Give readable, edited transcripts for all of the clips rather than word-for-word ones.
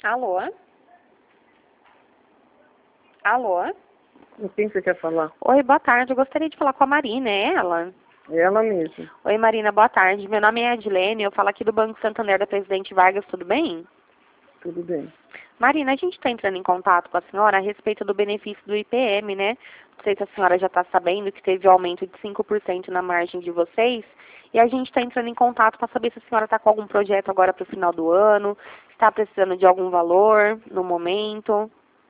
Alô? Alô? Com quem você quer falar? Oi, boa tarde. Eu gostaria de falar com a Marina, é ela? É ela mesma. Oi, Marina, boa tarde. Meu nome é Adilene, eu falo aqui do Banco Santander da Presidente Vargas, tudo bem? Tudo bem. Marina, a gente está entrando em contato com a senhora a respeito do benefício do IPM, né? Não sei se a senhora já está sabendo que teve um aumento de 5% na margem de vocês. E a gente está entrando em contato para saber se a senhora está com algum projeto agora para o final do ano, está precisando de algum valor no momento.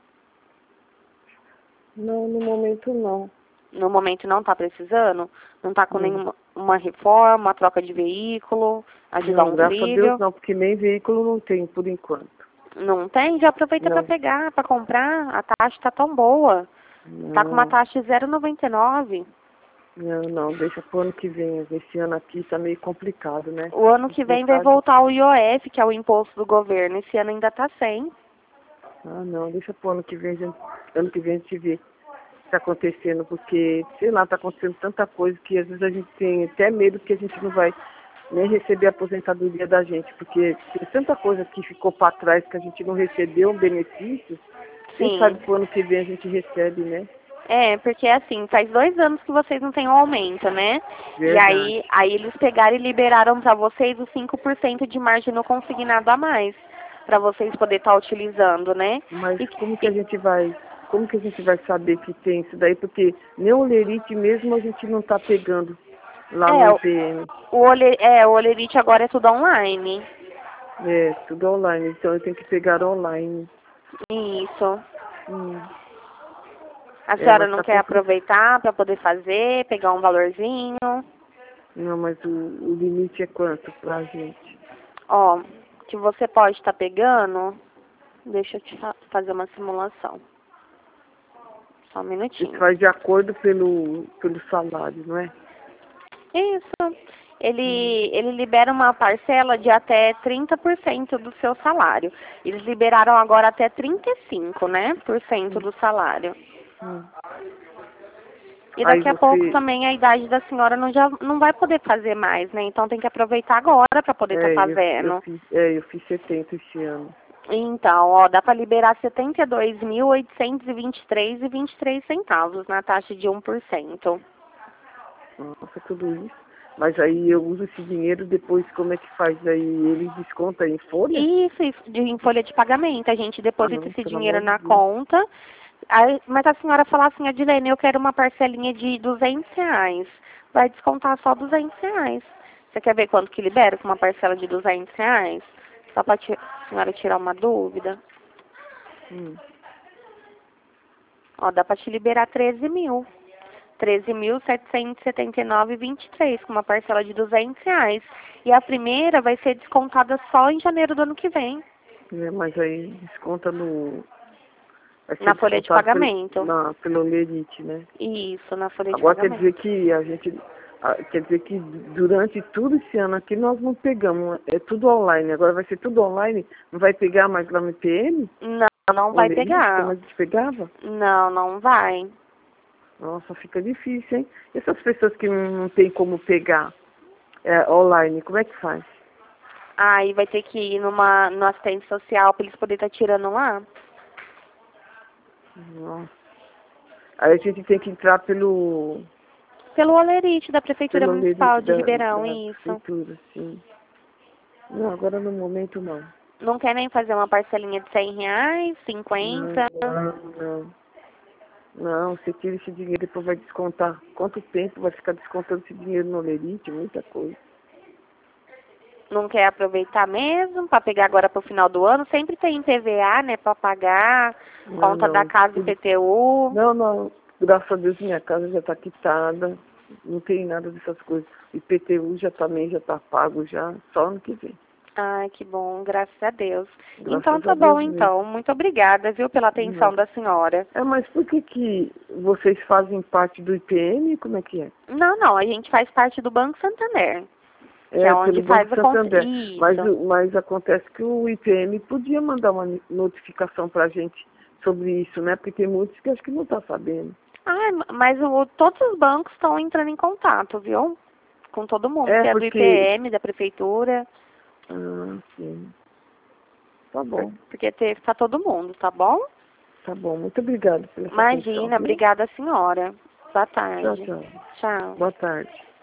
Não, no momento não. No momento não está precisando? Não está com Não. nenhuma uma reforma, uma troca de veículo, ajudar Não, um graças a Deus filho? não, porque nem veículo não tem por enquanto. Não tem? Já aproveita para Não. pegar, para comprar. A taxa está tão boa. Está com uma Não, taxa de 0,99. não, deixa pro ano que vem. Esse ano aqui tá meio complicado, né? O ano que vem vai Metade. voltar o IOF, que é o imposto do governo. Esse ano ainda está sem. Ah, não, deixa pro ano que vem, ano que vem a gente vê o que tá acontecendo, porque, sei lá, tá acontecendo tanta coisa que às vezes a gente tem até medo que a gente não vai nem receber a aposentadoria da gente, porque tem tanta coisa que ficou para trás que a gente não recebeu um benefício. Quem sabe Sim. pro ano que vem a gente recebe, né? É, porque assim, faz 2 anos que vocês não têm um aumento, né? E Verdade. aí eles pegaram e liberaram para vocês os 5% de margem no consignado a mais, para vocês poderem estar utilizando, né? Mas E, como que a gente vai saber que tem isso daí? Porque nem o lerite mesmo a gente não tá pegando lá no é, IPM. o Olerite agora é tudo online. É, tudo online, então eu tenho que pegar online. Isso. Hum, A vai senhora não ficar quer complicado. aproveitar para poder fazer, pegar um valorzinho? Não, mas o limite é quanto pra gente? Ó, que você pode estar pegando, deixa eu te fazer uma simulação. Só um Isso minutinho. vai de acordo pelo salário, não é? Isso. Ele libera uma parcela de até 30% do seu salário. Eles liberaram agora até 35%, né, por cento Hum, do salário. hum. E Aí daqui a pouco você, também a idade da senhora não vai poder fazer mais, né? Então tem que aproveitar agora para poder estar fazendo. eu fiz 70 esse ano. Então, ó, dá para liberar 72.823,23 na taxa de 1%. Nossa, tudo isso. Mas aí eu uso esse dinheiro depois, como é que faz? Aí ele desconta em folha? Isso em folha de pagamento. A gente deposita Não, esse pelo dinheiro amor de na Deus. conta. Aí, mas a senhora fala assim, Adilene, eu quero uma parcelinha de R$ 200. Vai descontar só R$ 200. Você quer ver quanto que libera com uma parcela de R$ 200? Só para a senhora tirar uma dúvida. Hum. Ó, dá para te liberar 13 mil. 13.779,23 com uma parcela de R$ 200. E a primeira vai ser descontada só em janeiro do ano que vem, Mas aí desconta vai ser na folha de descontado pagamento. pelo lerite, né? Isso, na folha de Agora quer dizer pagamento. que quer dizer que durante tudo esse ano aqui nós não pegamos, é tudo online. Agora vai ser tudo online, não vai pegar mais lá no IPM? Não, não O vai lerite, como pegar. a gente pegava? Não, não vai. Nossa, fica difícil, hein? E essas pessoas que não tem como pegar online, como é que faz? Aí vai ter que ir no assistente social para eles poderem estar tirando lá. Nossa. Aí a gente tem que entrar Pelo Olerite da Prefeitura pelo Municipal lerite de Ribeirão, da isso. prefeitura, sim. Não, agora no momento não. Não quer nem fazer uma parcelinha de R$ 100, Não, 50? não. Não, você tira esse dinheiro e depois vai descontar. Quanto tempo vai ficar descontando esse dinheiro no lerite? Muita coisa. Não quer aproveitar mesmo para pegar agora para o final do ano? Sempre tem PVA, né, para pagar, Não, conta da não. casa IPTU. Não, não. Graças a Deus minha casa já está quitada. Não tem nada dessas coisas. IPTU também já está pago já. Só ano que vem. Ai, que bom, graças a Deus. Então Graças tá a bom, Deus mesmo. então. Muito obrigada, viu, pela atenção Não. da senhora. Mas por que vocês fazem parte do IPM? Como é que é? Não, não, a gente faz parte do Banco Santander, que é Pelo onde Banco faz a Santander. Isso. Mas acontece que o IPM podia mandar uma notificação para a gente sobre isso, né? Porque tem muitos que acho que não estão sabendo. Ah, mas todos os bancos estão entrando em contato, viu? Com todo mundo, que é do Porque... IPM, da prefeitura. Ah, sim. Tá bom. Porque teve para todo mundo, tá bom? Tá bom, muito obrigada pela sua atenção, Imagina, viu? obrigada, senhora. Boa tarde. Tchau, tchau. Tchau. Boa tarde.